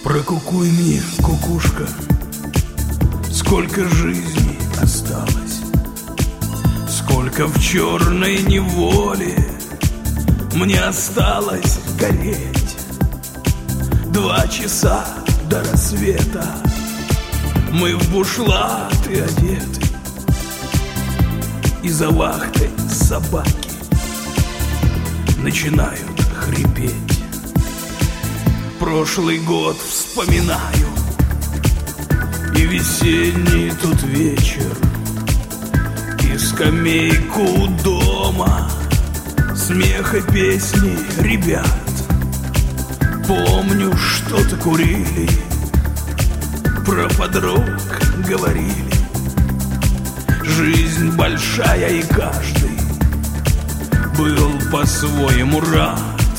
Прокукуй мне, кукушка, сколько жизней осталось, сколько в черной неволе мне осталось гореть. 2 часа до рассвета мы в бушлаты одеты, и за вахтой собаки начинают хрипеть. Прошлый год вспоминаю, и весенний тут вечер, и скамейку у дома, смех и песни ребят. Помню, что-то курили, про подруг говорили. Жизнь большая, и каждый был по-своему рад.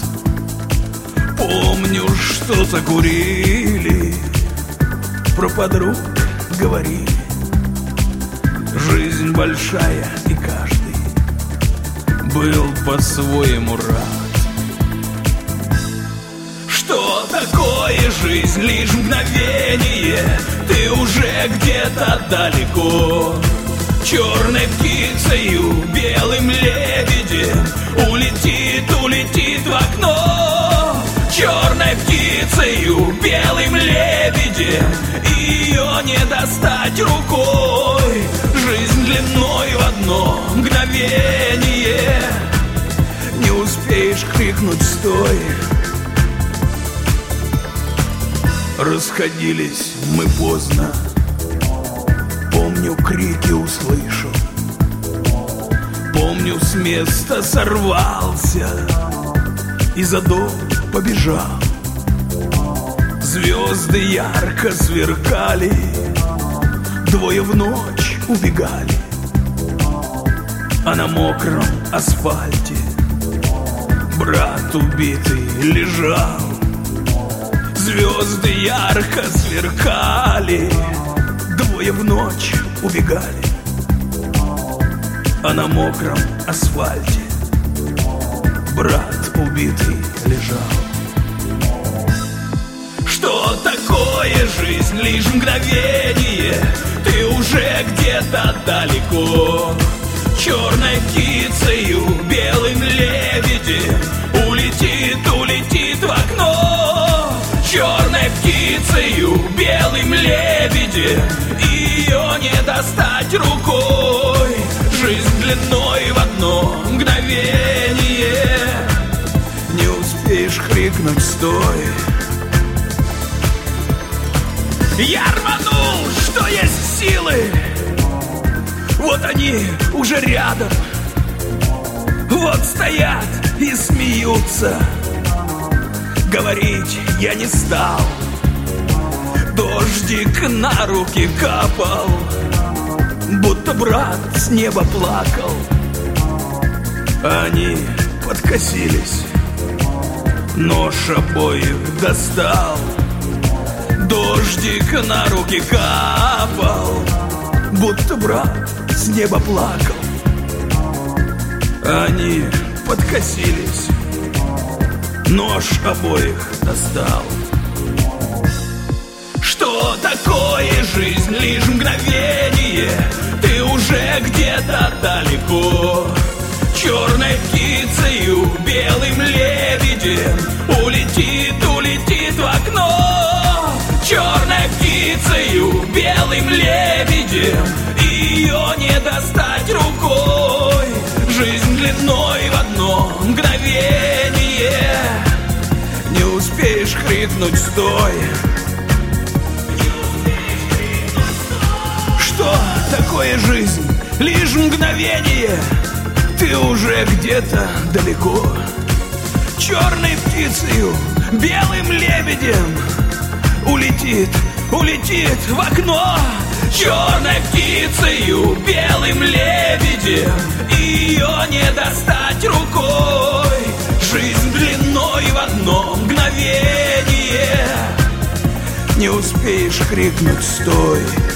Помню, что-то курили, про подруг говорили. Жизнь большая, и каждый был по-своему рад. Что такое жизнь? Лишь мгновение, ты уже где-то далеко. Черной птицею, белым лебедем улетит, улетит в окно. Черной птицею, белым лебедем ее не достать рукой. Жизнь длиной в одно мгновение, не успеешь крикнуть «стой». Расходились мы поздно, помню, крики услышал. Помню, с места сорвался и за дом побежал. Звезды ярко сверкали, 2 в ночь убегали, а на мокром асфальте брат убитый лежал. Звезды ярко сверкали, 2 в ночь убегали, а на мокром асфальте брат убитый лежал. Что такое жизнь? Лишь мгновение, ты уже где-то далеко. Черной птицею, белым лебедем улетит, улетит в окно. Черной птицею, белым лебедем ее не достать рукой. Жизнь длиной в одно мгновение, не успеешь крикнуть «стой». Я рванул, что есть силы, вот они уже рядом. Вот стоят и смеются, говорить я не стал. Дождик на руки капал, будто брат с неба плакал. Они подкосились, нож обоих достал. Дождик на руки капал, будто брат с неба плакал. Они подкосились, нож обоих достал. Что такое жизнь? Лишь мгновение, ты уже где-то далеко. Черной птицею, белым лебедем улетит, улетит в окно. Черной птицею, белым лебедем ее не достать рукой. Жизнь длиной в одно мгновение, не успеешь крикнуть «стой». Что такое жизнь? Лишь мгновение, ты уже где-то далеко. Черной птицею, белым лебедем улетит, улетит в окно. Черной птицею, белым лебедем ее не достать рукой. Жизнь длиной в одно мгновение, не успеешь крикнуть «стой».